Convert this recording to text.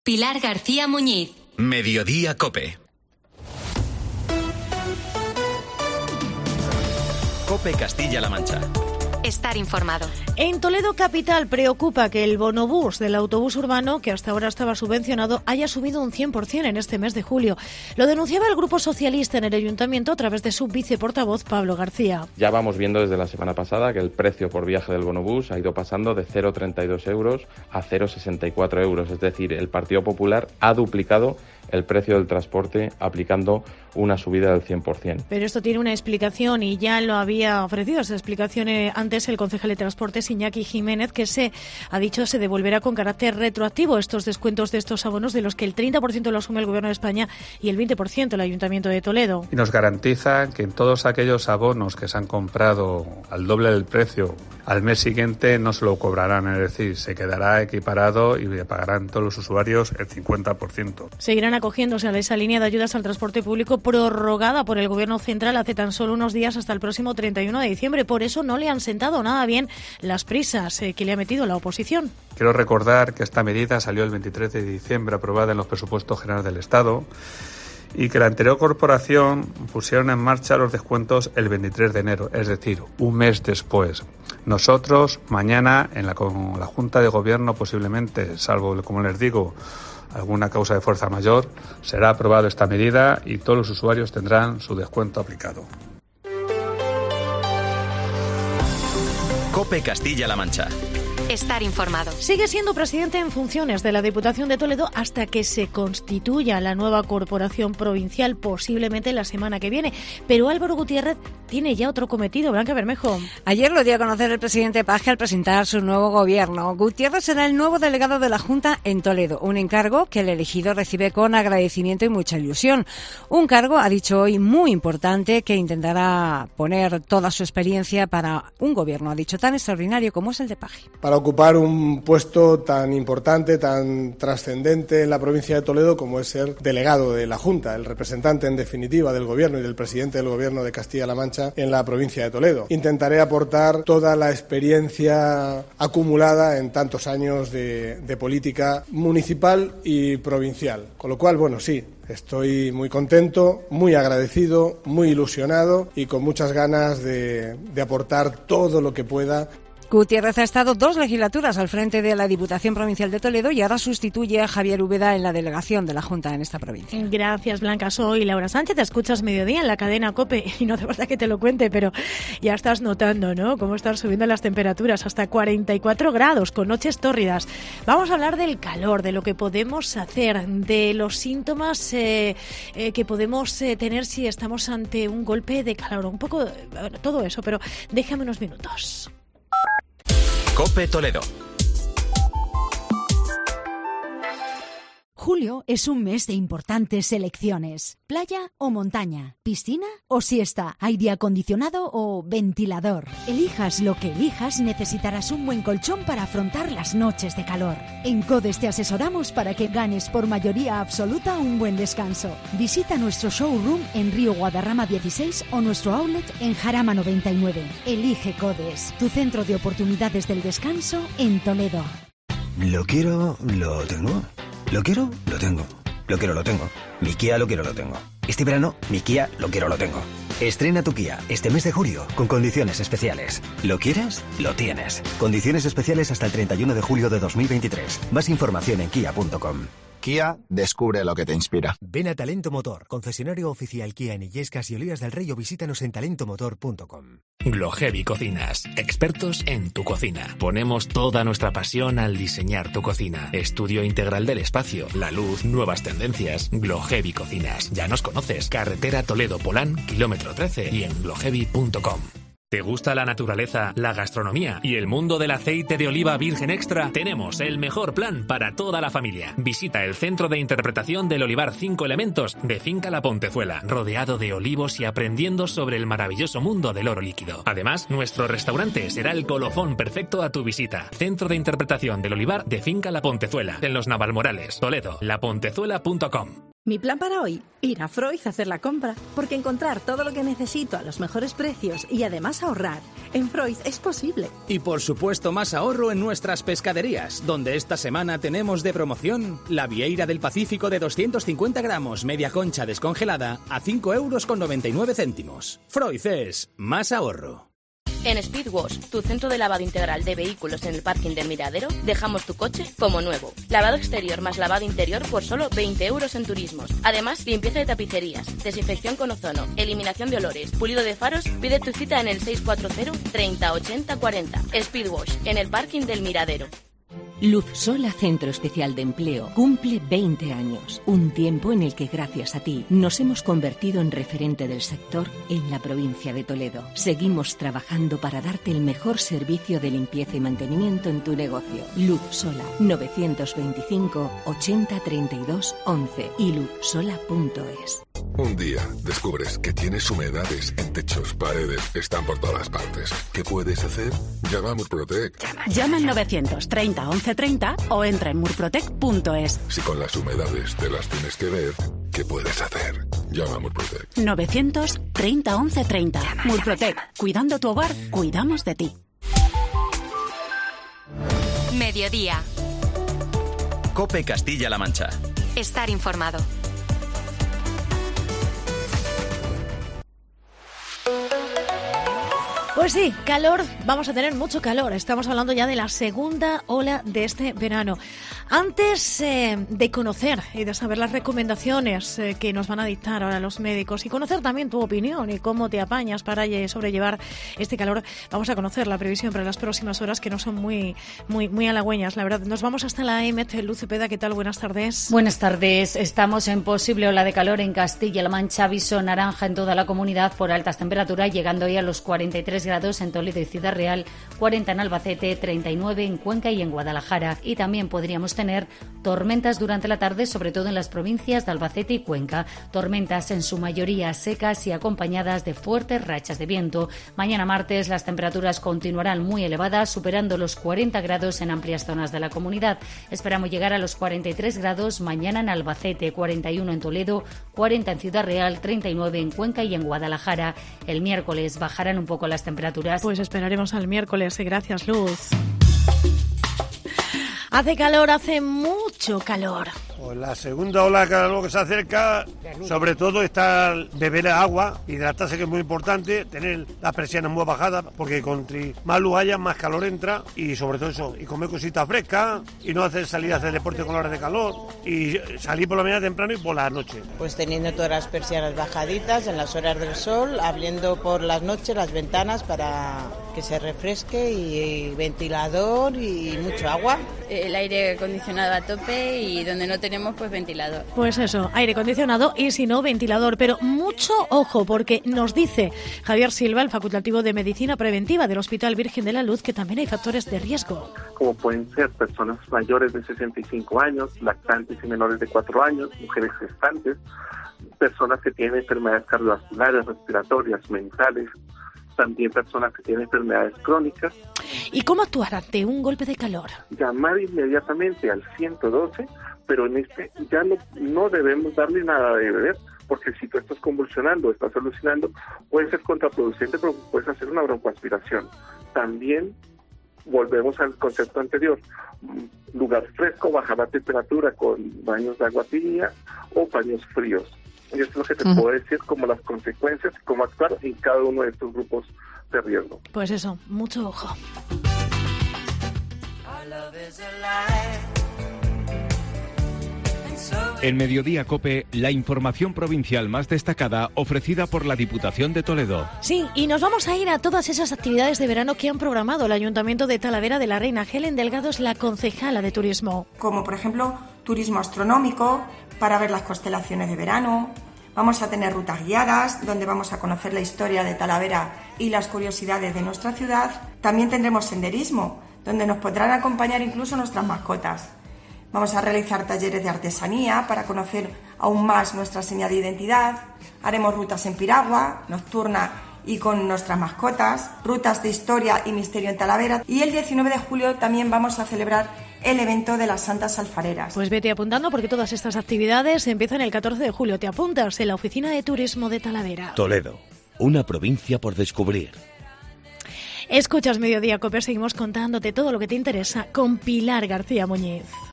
Pilar García Muñiz. Mediodía COPE. COPE Castilla-La Mancha. Estar informado. En Toledo capital preocupa que el bonobús del autobús urbano, que hasta ahora estaba subvencionado, haya subido un 100% en este mes de julio. Lo denunciaba el Grupo Socialista en el Ayuntamiento a través de su viceportavoz Pablo García. Ya vamos viendo desde la semana pasada que el precio por viaje del bonobús ha ido pasando de 0,32 euros a 0,64 euros. Es decir, el Partido Popular ha duplicado el precio del transporte aplicando una subida del 100%. Pero esto tiene una explicación y ya lo había ofrecido esa explicación antes el concejal de Transportes Iñaki Jiménez, que se devolverá con carácter retroactivo estos descuentos de estos abonos, de los que el 30% lo asume el Gobierno de España y el 20% el Ayuntamiento de Toledo. Y nos garantiza que en todos aquellos abonos que se han comprado al doble del precio, al mes siguiente no se lo cobrarán, es decir, se quedará equiparado y pagarán todos los usuarios el 50%. Seguirán acogiéndose a esa línea de ayudas al transporte público prorrogada por el Gobierno central hace tan solo unos días hasta el próximo 31 de diciembre. Por eso no le han sentado nada bien las prisas que le ha metido la oposición. Quiero recordar que esta medida salió el 23 de diciembre aprobada en los presupuestos generales del Estado y que la anterior corporación pusieron en marcha los descuentos el 23 de enero, es decir, un mes después. Nosotros mañana con la Junta de Gobierno posiblemente, salvo, como les digo, alguna causa de fuerza mayor, será aprobada esta medida y todos los usuarios tendrán su descuento aplicado. COPE Castilla-La Mancha. Estar informado. Sigue siendo presidente en funciones de la Diputación de Toledo hasta que se constituya la nueva corporación provincial, posiblemente la semana que viene. Pero Álvaro Gutiérrez tiene ya otro cometido. Blanca Bermejo. Ayer lo dio a conocer el presidente Paje al presentar su nuevo gobierno. Gutiérrez será el nuevo delegado de la Junta en Toledo, un encargo que el elegido recibe con agradecimiento y mucha ilusión. Un cargo, ha dicho hoy, muy importante, que intentará poner toda su experiencia para un gobierno, ha dicho, tan extraordinario como es el de Paje. Para ocupar un puesto tan importante, tan trascendente en la provincia de Toledo como es ser delegado de la Junta, el representante en definitiva del Gobierno y del presidente del Gobierno de Castilla-La Mancha en la provincia de Toledo. Intentaré aportar toda la experiencia acumulada en tantos años de política municipal y provincial. Con lo cual, bueno, sí, estoy muy contento, muy agradecido, muy ilusionado y con muchas ganas de aportar todo lo que pueda. Gutiérrez ha estado 2 legislaturas al frente de la Diputación Provincial de Toledo y ahora sustituye a Javier Úbeda en la delegación de la Junta en esta provincia. Gracias, Blanca. Soy Laura Sánchez. Te escuchas Mediodía en la cadena COPE y no hace falta que te lo cuente, pero ya estás notando, ¿no?, cómo están subiendo las temperaturas hasta 44 grados con noches tórridas. Vamos a hablar del calor, de lo que podemos hacer, de los síntomas que podemos tener si estamos ante un golpe de calor. Un poco todo eso, pero déjame unos minutos. COPE Toledo. Julio es un mes de importantes elecciones. ¿Playa o montaña? ¿Piscina o siesta? ¿Aire acondicionado o ventilador? Elijas lo que elijas, necesitarás un buen colchón para afrontar las noches de calor. En CODES te asesoramos para que ganes por mayoría absoluta un buen descanso. Visita nuestro showroom en Río Guadarrama 16 o nuestro outlet en Jarama 99. Elige CODES, tu centro de oportunidades del descanso en Toledo. Lo quiero, lo tengo. Lo quiero, lo tengo. Lo quiero, lo tengo. Mi Kia lo quiero, lo tengo. Este verano, mi Kia lo quiero, lo tengo. Estrena tu Kia este mes de julio con condiciones especiales. ¿Lo quieres? Lo tienes. Condiciones especiales hasta el 31 de julio de 2023. Más información en kia.com. Kia, descubre lo que te inspira. Ven a Talento Motor, concesionario oficial Kia en Illescas y Olivas del Rey, o visítanos en talentomotor.com. Glohevi Cocinas, expertos en tu cocina. Ponemos toda nuestra pasión al diseñar tu cocina. Estudio integral del espacio, la luz, nuevas tendencias. Glohevi Cocinas. Ya nos conoces. Carretera Toledo-Polán, kilómetro 13 y en glohevi.com. ¿Te gusta la naturaleza, la gastronomía y el mundo del aceite de oliva virgen extra? Tenemos el mejor plan para toda la familia. Visita el Centro de Interpretación del Olivar 5 Elementos de Finca La Pontezuela, rodeado de olivos y aprendiendo sobre el maravilloso mundo del oro líquido. Además, nuestro restaurante será el colofón perfecto a tu visita. Centro de Interpretación del Olivar de Finca La Pontezuela, en los Navalmorales, Toledo, lapontezuela.com. Mi plan para hoy, ir a Freud a hacer la compra, porque encontrar todo lo que necesito a los mejores precios y además ahorrar, en Freud es posible. Y por supuesto más ahorro en nuestras pescaderías, donde esta semana tenemos de promoción la vieira del Pacífico de 250 gramos, media concha descongelada, a 5,99 €. Freud es más ahorro. En Speedwash, tu centro de lavado integral de vehículos en el parking del Miradero, dejamos tu coche como nuevo. Lavado exterior más lavado interior por solo 20 € en turismos. Además, limpieza de tapicerías, desinfección con ozono, eliminación de olores, pulido de faros. Pide tu cita en el 640 30 80 40. Speedwash, en el parking del Miradero. Luz Sola Centro Especial de Empleo cumple 20 años, un tiempo en el que gracias a ti nos hemos convertido en referente del sector en la provincia de Toledo. Seguimos trabajando para darte el mejor servicio de limpieza y mantenimiento en tu negocio. Luz Sola, 925 80 32 11 y luzsola.es. Un día descubres que tienes humedades en techos, paredes, están por todas partes. ¿Qué puedes hacer? Llama a Murprotec. Llama al 930 11 30 o entra en murprotec.es. Si con las humedades te las tienes que ver, ¿qué puedes hacer? Llama a Murprotec. 930 11 30. Murprotec. Cuidando tu hogar, cuidamos de ti. Mediodía. COPE Castilla-La Mancha. Estar informado. Pues sí, calor, vamos a tener mucho calor. Estamos hablando ya de la segunda ola de este verano. Antes de conocer y de saber las recomendaciones que nos van a dictar ahora los médicos y conocer también tu opinión y cómo te apañas para sobrellevar este calor, vamos a conocer la previsión para las próximas horas, que no son muy halagüeñas, la verdad. Nos vamos hasta la EMET. Luz Cepeda, ¿qué tal? Buenas tardes. Buenas tardes. Estamos en posible ola de calor en Castilla-La Mancha, aviso naranja en toda la comunidad por altas temperaturas, llegando hoy a los 43 grados en Toledo y Ciudad Real, 40 en Albacete, 39 en Cuenca y en Guadalajara. Y también podríamos tener tormentas durante la tarde, sobre todo en las provincias de Albacete y Cuenca. Tormentas en su mayoría secas y acompañadas de fuertes rachas de viento. Mañana martes las temperaturas continuarán muy elevadas, superando los 40 grados en amplias zonas de la comunidad. Esperamos llegar a los 43 grados mañana en Albacete, 41 en Toledo, 40 en Ciudad Real, 39 en Cuenca y en Guadalajara. El miércoles bajarán un poco las temperaturas. Pues esperaremos al miércoles. Gracias, Luz. Hace calor, hace mucho calor. Pues la segunda ola de calor que se acerca, sobre todo está beber agua, hidratarse, que es muy importante, tener las persianas muy bajadas, porque cuanto más luz haya, más calor entra, y sobre todo eso, y comer cositas frescas, y no salir a hacer deporte con horas de calor, y salir por la mañana temprano y por la noche. Pues teniendo todas las persianas bajaditas en las horas del sol, abriendo por las noches las ventanas para que se refresque, y ventilador y mucho agua. El aire acondicionado a tope y donde no tenemos, pues ventilador. Pues eso, aire acondicionado y si no, ventilador. Pero mucho ojo, porque nos dice Javier Silva, el facultativo de Medicina Preventiva del Hospital Virgen de la Luz, que también hay factores de riesgo. Como pueden ser personas mayores de 65 años, lactantes y menores de 4 años, mujeres gestantes, personas que tienen enfermedades cardiovasculares, respiratorias, mentales, también personas que tienen enfermedades crónicas. ¿Y cómo actuar ante un golpe de calor? Llamar inmediatamente al 112, pero en ya no debemos darle nada de beber, porque si tú estás convulsionando, estás alucinando, puede ser contraproducente, pero puedes hacer una broncoaspiración. También volvemos al concepto anterior, lugar fresco, bajar la temperatura con baños de agua tibia o baños fríos. Y eso es lo que te puedo decir como las consecuencias, cómo actuar en cada uno de estos grupos de riesgo. Pues eso, mucho ojo. En Mediodía COPE, la información provincial más destacada ofrecida por la Diputación de Toledo. Sí, y nos vamos a ir a todas esas actividades de verano que han programado el Ayuntamiento de Talavera de la Reina. Helen Delgado es la concejala de turismo. Como por ejemplo, turismo astronómico, para ver las constelaciones de verano. Vamos a tener rutas guiadas, donde vamos a conocer la historia de Talavera y las curiosidades de nuestra ciudad. También tendremos senderismo, donde nos podrán acompañar incluso nuestras mascotas. Vamos a realizar talleres de artesanía para conocer aún más nuestra señal de identidad. Haremos rutas en piragua, nocturna y con nuestras mascotas, rutas de historia y misterio en Talavera. Y el 19 de julio también vamos a celebrar el evento de las Santas Alfareras. Pues vete apuntando porque todas estas actividades empiezan el 14 de julio. Te apuntas en la Oficina de Turismo de Talavera. Toledo, una provincia por descubrir. Escuchas Mediodía Cope, seguimos contándote todo lo que te interesa con Pilar García Muñiz.